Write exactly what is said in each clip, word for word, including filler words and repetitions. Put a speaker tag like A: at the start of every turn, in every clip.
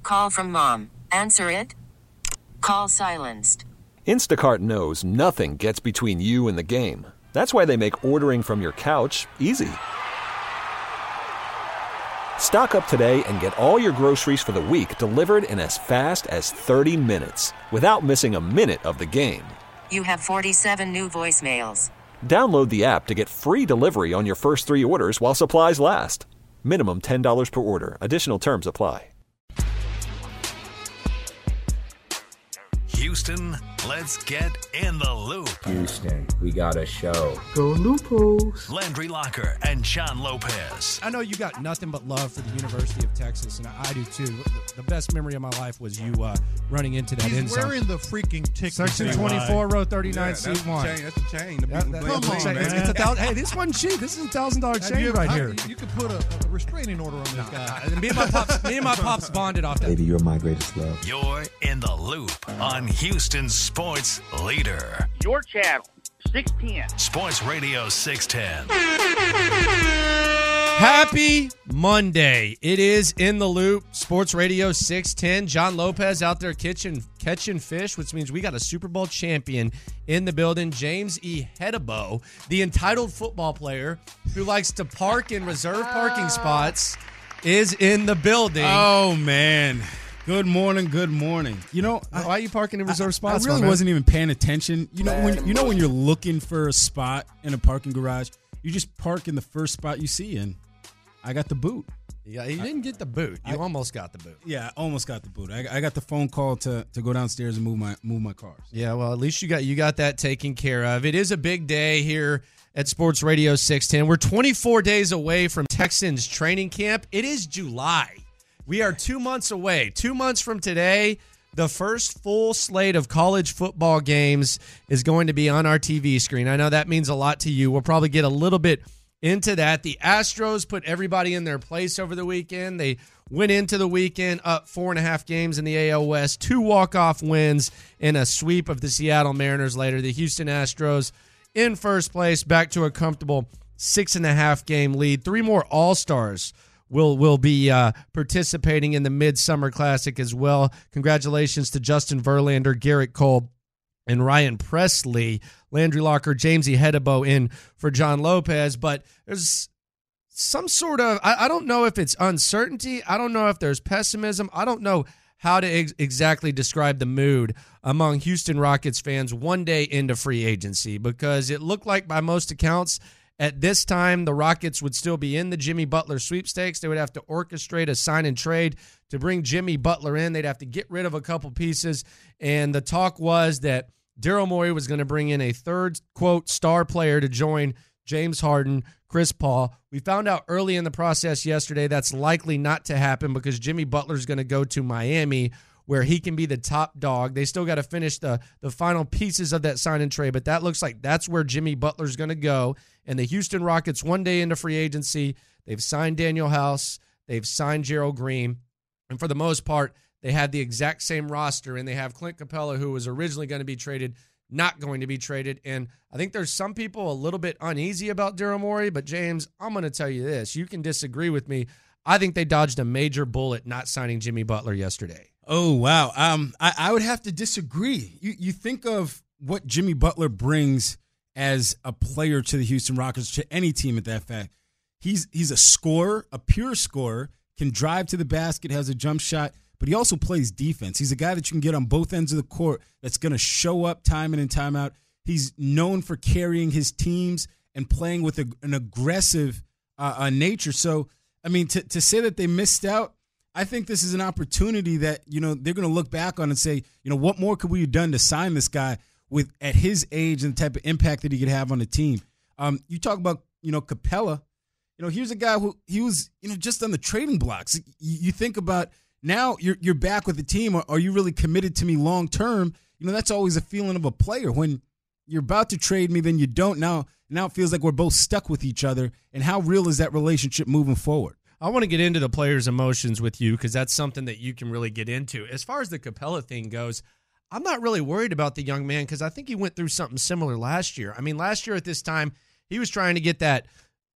A: Call from mom. Answer it. Call silenced.
B: Instacart knows nothing gets between you and the game. That's why they make ordering from your couch easy. Stock up today and get all your groceries for the week delivered in as fast as thirty minutes without missing a minute of the game.
A: You have forty-seven new voicemails.
B: Download the app to get free delivery on your first three orders while supplies last. Minimum ten dollars per order. Additional terms apply.
C: Houston, let's get in the loop.
D: Houston, we got a show.
E: Go Lupos.
C: Landry Locker and John Lopez.
F: I know you got nothing but love for the University of Texas, and I do too. The best memory of my life was you uh, running into that
G: He's
F: end zone.
G: wearing the freaking ticket.
F: Section twenty-four, row thirty-nine,
H: yeah,
F: seat one.
H: Chain, that's a chain. The
F: That, that,
H: bling,
F: come
H: bling,
F: on,
H: bling,
F: it's,
H: man.
F: it's a thousand, hey, this wasn't cheap. This is a thousand dollar chain
G: you,
F: right
G: I,
F: here.
G: You could put a, a restraining order on this guy.
F: me and my pops, me and my pops bonded off that.
D: Baby, you're my greatest love.
C: You're in the loop on Houston's sports leader.
I: Your channel, six ten.
C: Sports Radio six ten.
F: Happy Monday. It is In the Loop, Sports Radio six ten. John Lopez out there catching, catching fish, which means we got a Super Bowl champion in the building. James E. Hedabo, the entitled football player who likes to park in reserve parking spots, is in the building.
J: Oh, man. Good morning, good morning. You know,
F: why are you parking in reserve
J: I,
F: spots?
J: I really wasn't even paying attention. You know, when you know when you're looking for a spot in a parking garage, you just park in the first spot you see, and I got the boot.
F: Yeah, you didn't get the boot. You
J: I,
F: almost got the boot.
J: Yeah, I almost got the boot. I, I got the phone call to to go downstairs and move my move my cars.
F: Yeah, well, at least you got you got that taken care of. It is a big day here at Sports Radio six ten. We're twenty-four days away from Texans training camp. It is July. We are two months away. Two months from today, the first full slate of college football games is going to be on our T V screen. I know that means a lot to you. We'll probably get a little bit into that. The Astros put everybody in their place over the weekend. They went into the weekend up four and a half games in the A L West, two walk-off wins, and a sweep of the Seattle Mariners later. The Houston Astros in first place, back to a comfortable six and a half game lead. Three more All-Stars will will be uh, participating in the Midsummer Classic as well. Congratulations to Justin Verlander, Garrett Cole, and Ryan Presley. Landry Locker, Jamesy Hedabo in for John Lopez. But there's some sort of, I, I don't know if it's uncertainty. I don't know if there's pessimism. I don't know how to ex- exactly describe the mood among Houston Rockets fans one day into free agency, because it looked like by most accounts at this time, the Rockets would still be in the Jimmy Butler sweepstakes. They would have to orchestrate a sign and trade to bring Jimmy Butler in. They'd have to get rid of a couple pieces. And the talk was that Daryl Morey was going to bring in a third, quote, star player to join James Harden, Chris Paul. We found out early in the process yesterday that's likely not to happen because Jimmy Butler's going to go to Miami, where he can be the top dog. They still got to finish the, the final pieces of that sign and trade, but that looks like that's where Jimmy Butler's going to go. And the Houston Rockets, one day into free agency, they've signed Daniel House, they've signed Gerald Green, and for the most part, they have the exact same roster, and they have Clint Capella, who was originally going to be traded, not going to be traded. And I think there's some people a little bit uneasy about Daryl Morey, but James, I'm going to tell you this. You can disagree with me. I think they dodged a major bullet not signing Jimmy Butler yesterday.
J: Oh, wow. Um, I, I would have to disagree. You you think of what Jimmy Butler brings as a player to the Houston Rockets, to any team at that fact. He's he's a scorer, a pure scorer, can drive to the basket, has a jump shot, but he also plays defense. He's a guy that you can get on both ends of the court that's going to show up time in and time out. He's known for carrying his teams and playing with a, an aggressive uh, uh, nature. So, I mean, to, to say that they missed out, I think this is an opportunity that, you know, they're going to look back on and say, you know, what more could we have done to sign this guy with at his age and the type of impact that he could have on the team? Um, you talk about, you know, Capella. You know, here's a guy who he was, you know, just on the trading blocks. You, you think about now you're you're back with the team. Are, are you really committed to me long term? You know, that's always a feeling of a player. When you're about to trade me, then you don't. Now, now it feels like we're both stuck with each other. And how real is that relationship moving forward?
F: I want to get into the players' emotions with you because that's something that you can really get into. As far as the Capella thing goes, I'm not really worried about the young man because I think he went through something similar last year. I mean, last year at this time, he was trying to get that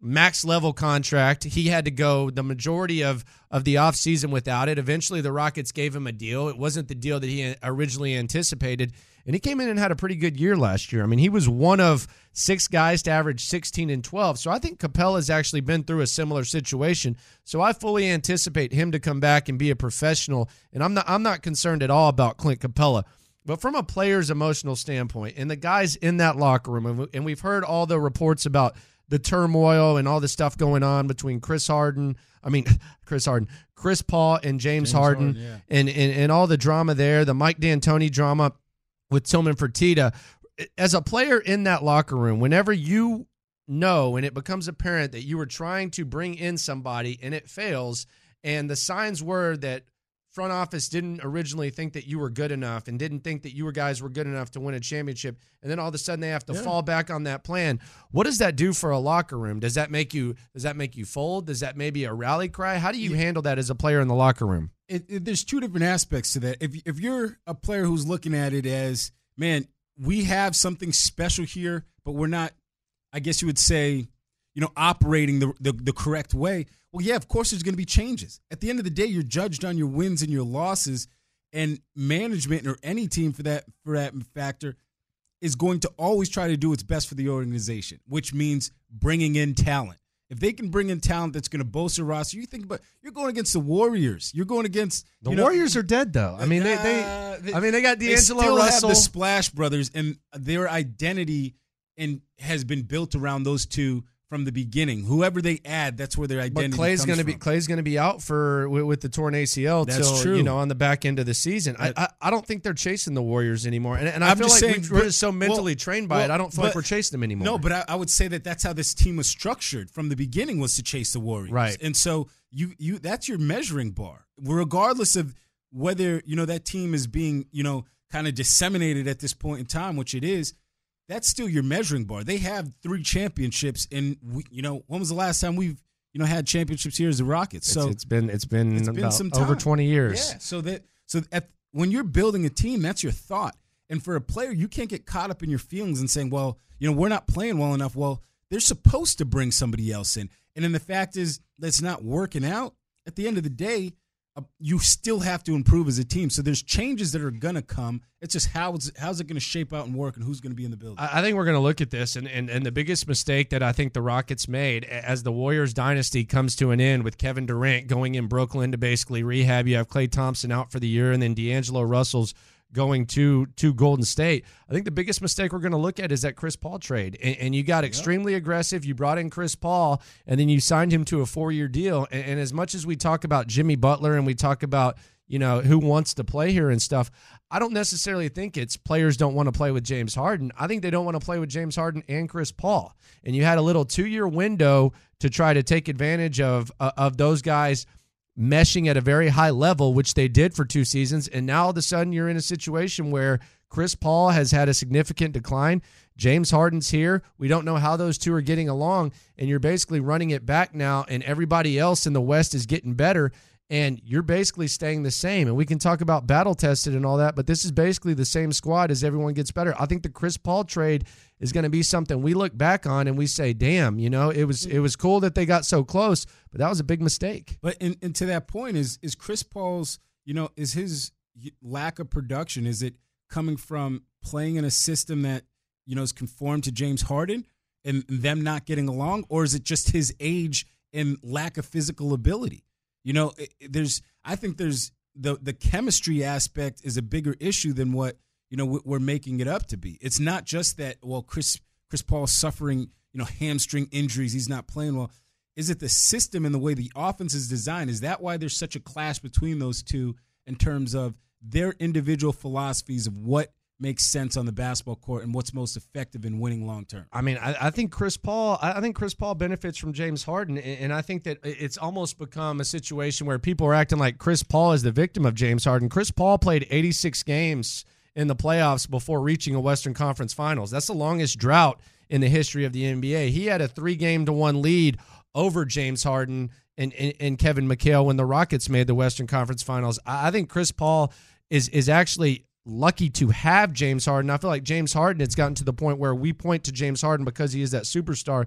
F: max level contract. He had to go the majority of, of the offseason without it. Eventually, the Rockets gave him a deal. It wasn't the deal that he originally anticipated. And he came in and had a pretty good year last year. I mean, he was one of six guys to average sixteen and twelve. So I think Capella's actually been through a similar situation. So I fully anticipate him to come back and be a professional. And I'm not I'm not concerned at all about Clint Capella. But from a player's emotional standpoint, and the guys in that locker room, and we've heard all the reports about the turmoil and all the stuff going on between Chris Harden, I mean, Chris Harden, Chris Paul and James, James Harden, Harden yeah. and, and, and all the drama there, the Mike D'Antoni drama with Tillman Fertitta. As a player in that locker room, whenever you know and it becomes apparent that you were trying to bring in somebody and it fails, and the signs were that front office didn't originally think that you were good enough and didn't think that you were guys were good enough to win a championship, and then all of a sudden they have to yeah. fall back on that plan. What does that do for a locker room? Does that make you does that make you fold? Does that maybe a rally cry? How do you yeah. handle that as a player in the locker room?
J: It, it, there's two different aspects to that. If if you're a player who's looking at it as, man, we have something special here, but we're not, I guess you would say, you know, operating the the, the correct way. Well, yeah, of course there's going to be changes. At the end of the day, you're judged on your wins and your losses, and management or any team for that for that factor is going to always try to do what's best for the organization, which means bringing in talent. If they can bring in talent that's going to bolster roster, you think about you're going against the Warriors. You're going against
F: the
J: you know,
F: Warriors are dead though. I mean, uh, they, they, they I mean they got D'Angelo
J: they still
F: Russell,
J: have the Splash Brothers, and their identity and has been built around those two from the beginning. Whoever they add, that's where their identity
F: but Clay's
J: comes
F: gonna
J: from.
F: be Clay's going to be out for with, with the torn A C L
J: that's
F: till
J: true.
F: you know on the back end of the season. I, I I don't think they're chasing the Warriors anymore, and, and I
J: I'm
F: feel
J: just
F: like
J: saying,
F: we're just so mentally
J: well,
F: trained by
J: well,
F: it. I don't feel
J: but,
F: like we're chasing them anymore.
J: No, but I, I would say that that's how this team was structured from the beginning, was to chase the Warriors,
F: right?
J: And so you you that's your measuring bar, regardless of whether you know that team is being you know kind of disseminated at this point in time, which it is. That's still your measuring bar. They have three championships, and we, you know, when was the last time we've you know had championships here as the Rockets? So
F: it's, it's been it's been,
J: it's been
F: about
J: some time.
F: over twenty years.
J: Yeah. So that so at, when you're building a team, that's your thought. And for a player, you can't get caught up in your feelings and saying, well, you know, we're not playing well enough. Well, they're supposed to bring somebody else in, and then the fact is that's not working out. At the end of the day, Uh, you still have to improve as a team. So there's changes that are going to come. It's just how it's, how's it going to shape out and work, and who's going to be in the building.
F: I think we're going to look at this, and, and, and the biggest mistake that I think the Rockets made as the Warriors dynasty comes to an end with Kevin Durant going in Brooklyn to basically rehab. You have Klay Thompson out for the year, and then D'Angelo Russell's going to to Golden State. I think the biggest mistake we're going to look at is that Chris Paul trade. And, and you got extremely yep. aggressive. You brought in Chris Paul, and then you signed him to a four-year deal. And, and as much as we talk about Jimmy Butler and we talk about, you know, who wants to play here and stuff, I don't necessarily think it's players don't want to play with James Harden. I think they don't want to play with James Harden and Chris Paul. And you had a little two-year window to try to take advantage of uh, of those guys meshing at a very high level, which they did for two seasons, and now all of a sudden you're in a situation where Chris Paul has had a significant decline. James Harden's here. We don't know how those two are getting along, and you're basically running it back now, and everybody else in the West is getting better, and you're basically staying the same. And we can talk about battle-tested and all that, but this is basically the same squad as everyone gets better. I think the Chris Paul trade is going to be something we look back on and we say, damn, you know, it was it was cool that they got so close, but that was a big mistake.
J: But and, and to that point, is is Chris Paul's, you know, is his lack of production, is it coming from playing in a system that, you know, is conformed to James Harden and them not getting along, or is it just his age and lack of physical ability? You know, there's I think there's the the chemistry aspect is a bigger issue than what, you know, we're making it up to be. It's not just that, well, Chris Chris Paul's suffering, you know, hamstring injuries, he's not playing well. Is it the system and the way the offense is designed? Is that why there's such a clash between those two in terms of their individual philosophies of what makes sense on the basketball court and what's most effective in winning long term?
F: I mean, I, I think Chris Paul. I think Chris Paul benefits from James Harden, and, and I think that it's almost become a situation where people are acting like Chris Paul is the victim of James Harden. Chris Paul played eighty-six games in the playoffs before reaching a Western Conference Finals. That's the longest drought in the history of the N B A. He had a three-game to one lead over James Harden and, and, and Kevin McHale when the Rockets made the Western Conference Finals. I think Chris Paul is is actually lucky to have James Harden. I feel like James Harden, it's gotten to the point where we point to James Harden because he is that superstar.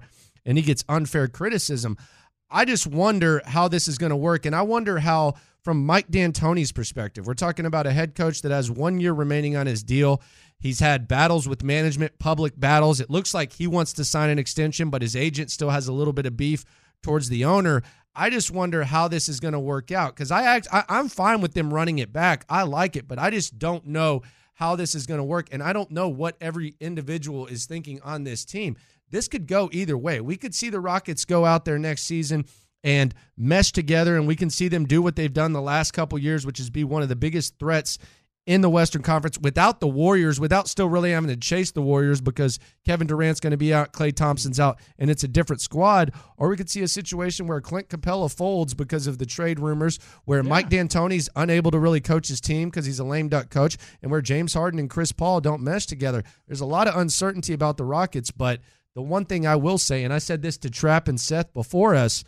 F: and he gets unfair criticism. I just wonder how this is going to work, and I wonder how, from Mike D'Antoni's perspective, we're talking about a head coach that has one year remaining on his deal. He's had battles with management, public battles. It looks like he wants to sign an extension, but his agent still has a little bit of beef towards the owner. I just wonder how this is going to work out, because I act, I, I'm fine with them running it back. I like it, but I just don't know how this is going to work, and I don't know what every individual is thinking on this team. This could go either way. We could see the Rockets go out there next season and mesh together, and we can see them do what they've done the last couple years, which is be one of the biggest threats in the Western Conference without the Warriors, without still really having to chase the Warriors because Kevin Durant's going to be out, Klay Thompson's out, and it's a different squad. Or we could see a situation where Clint Capella folds because of the trade rumors, where yeah. Mike D'Antoni's unable to really coach his team because he's a lame duck coach, and where James Harden and Chris Paul don't mesh together. There's a lot of uncertainty about the Rockets, but the one thing I will say, and I said this to Trapp and Seth before us,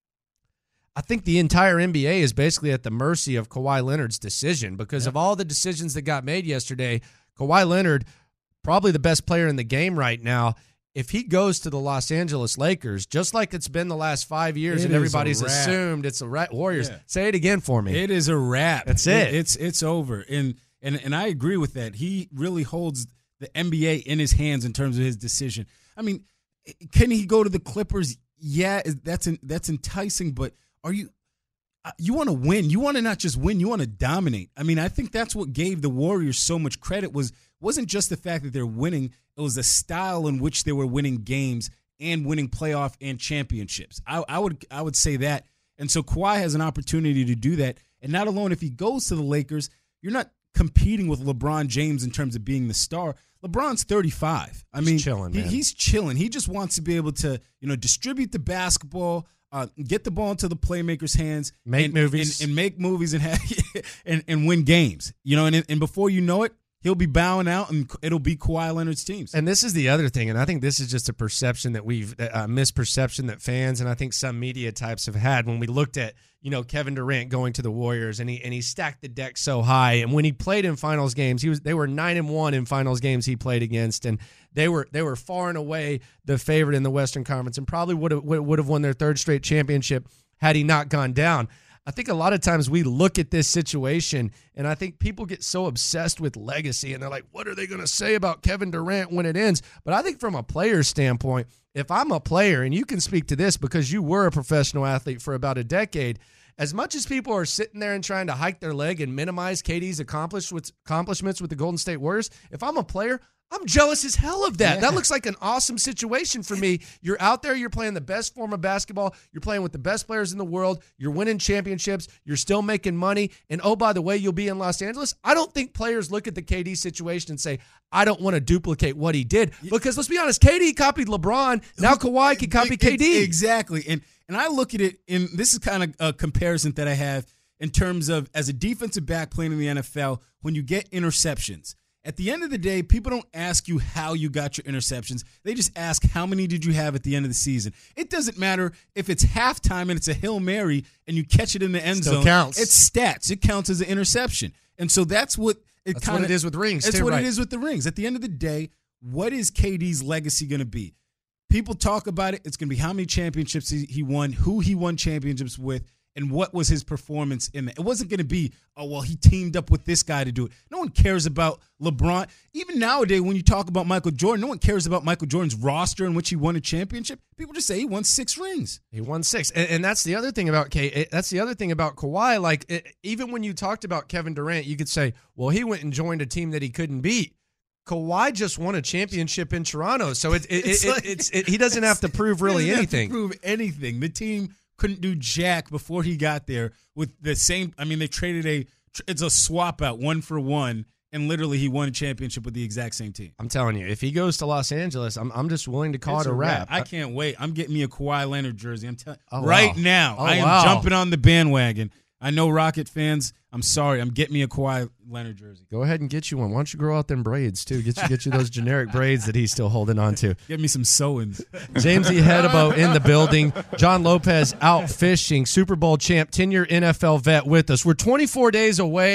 F: I think the entire N B A is basically at the mercy of Kawhi Leonard's decision because yep. of all the decisions that got made yesterday. Kawhi Leonard, probably the best player in the game right now. If he goes to the Los Angeles Lakers, just like it's been the last five years
J: it
F: and everybody's assumed it's a wrap. Warriors, yeah. say it again for me.
J: It is a wrap.
F: That's it.
J: it. It's it's over. And, and, and I agree with that. He really holds the N B A in his hands in terms of his decision. I mean, can he go to the Clippers? Yeah, that's that's enticing, but are you you want to win? You want to not just win, you want to dominate. I mean, I think that's what gave the Warriors so much credit was wasn't just the fact that they're winning, it was the style in which they were winning games and winning playoff and championships. I, I would I would say that. And so Kawhi has an opportunity to do that. And not alone if he goes to the Lakers, you're not competing with LeBron James in terms of being the star. LeBron's thirty-five. I
F: he's
J: mean,
F: chilling,
J: he,
F: man.
J: he's chilling. He just wants to be able to, you know, distribute the basketball, uh, get the ball into the playmakers' hands,
F: make
J: and,
F: movies,
J: and, and make movies, and have, and and win games. You know, and and before you know it, he'll be bowing out, and it'll be Kawhi Leonard's teams.
F: And this is the other thing, and I think this is just a perception that we've a misperception that fans and I think some media types have had when we looked at, you know, Kevin Durant going to the Warriors, and he and he stacked the deck so high. And when he played in finals games, he was they were nine and one in finals games he played against, and they were they were far and away the favorite in the Western Conference, and probably would have would have won their third straight championship had he not gone down. I think a lot of times we look at this situation, and I think people get so obsessed with legacy, and they're like, what are they going to say about Kevin Durant when it ends? But I think from a player's standpoint, if I'm a player, and you can speak to this because you were a professional athlete for about a decade, as much as people are sitting there and trying to hike their leg and minimize K D's accomplishments with the Golden State Warriors, if I'm a player, I'm jealous as hell of that. Yeah. That looks like an awesome situation for me. You're out there, you're playing the best form of basketball, you're playing with the best players in the world, you're winning championships, you're still making money, and oh, by the way, you'll be in Los Angeles. I don't think players look at the K D situation and say, I don't want to duplicate what he did. Because let's be honest, K D copied LeBron, now Kawhi can copy K D.
J: Exactly. And and I look at it, and this is kind of a comparison that I have in terms of as a defensive back playing in the N F L, when you get interceptions. At the end of the day, people don't ask you how you got your interceptions. They just ask how many did you have at the end of the season. It doesn't matter if it's halftime and it's a Hail Mary and you catch it in the end
F: Still
J: zone.
F: Counts.
J: It's stats. It counts as an interception. And so that's what it
F: That's
J: kind
F: what
J: of
F: it is with rings.
J: That's
F: too,
J: what
F: right.
J: it is with the rings. At the end of the day, what is K D's legacy going to be? People talk about it. It's going to be how many championships he, he won, who he won championships with, and what was his performance in that. It wasn't going to be, oh, well, he teamed up with this guy to do it. No one cares about LeBron. Even nowadays, when you talk about Michael Jordan, no one cares about Michael Jordan's roster in which he won a championship. People just say he won six rings.
F: He won six. And, and that's the other thing about K. That's the other thing about Kawhi. Like, it, even when you talked about Kevin Durant, you could say, well, he went and joined a team that he couldn't beat. Kawhi just won a championship in Toronto, so it, it,
J: it's
F: it,
J: like,
F: it's it, he doesn't have to prove really anything.
J: Have to prove anything. The team couldn't do jack before he got there with the same. I mean, they traded a. It's a swap out, one for one, and literally he won a championship with the exact same team.
F: I'm telling you, if he goes to Los Angeles, I'm I'm just willing to call
J: it's
F: it a wrap.
J: wrap. I can't wait. I'm getting me a Kawhi Leonard jersey. I'm telling
F: oh,
J: right
F: wow.
J: now.
F: Oh,
J: I am
F: wow.
J: jumping on the bandwagon. I know Rocket fans. I'm sorry. I'm getting me a Kawhi Leonard jersey.
F: Go ahead and get you one. Why don't you grow out them braids too? Get you get you those generic braids that he's still holding on to.
J: Get me some sewings.
F: Jamesy Hedebo in the building. John Lopez out fishing. Super Bowl champ, ten-year N F L vet with us. We're twenty-four days away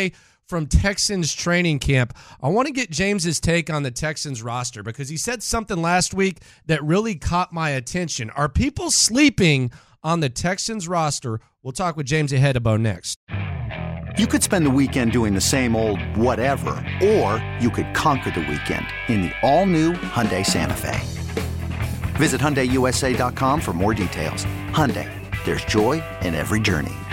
F: from Texans training camp. I want to get James's take on the Texans roster because he said something last week that really caught my attention. Are people sleeping on the Texans roster? We'll talk with James Ihedebo next.
E: You could spend the weekend doing the same old whatever, or you could conquer the weekend in the all-new Hyundai Santa Fe. Visit Hyundai U S A dot com for more details. Hyundai, there's joy in every journey.